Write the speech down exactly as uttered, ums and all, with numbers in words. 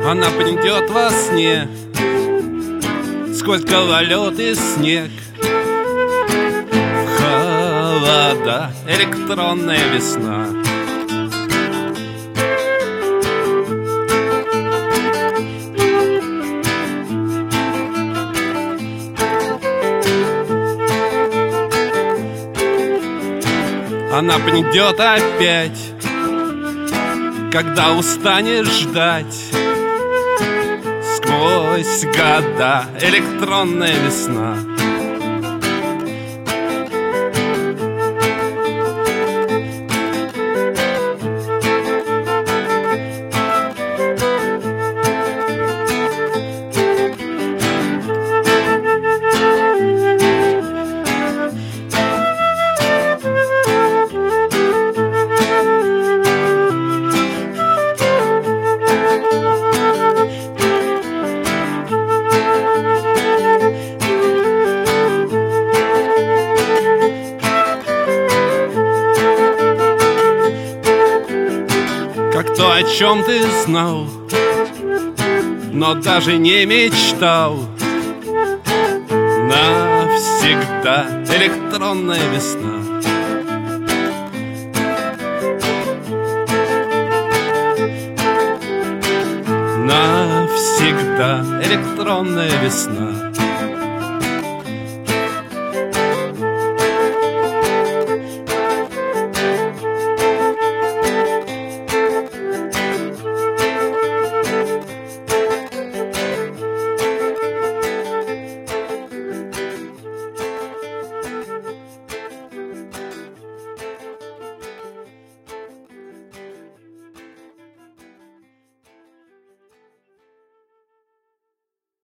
Она придет во сне, сквозь гололед и снег, в холода электронная весна. Она придет опять, когда устанешь ждать. Сквозь года электронная весна. Как то, о чем ты знал, но даже не мечтал. Навсегда электронная весна. Навсегда электронная весна.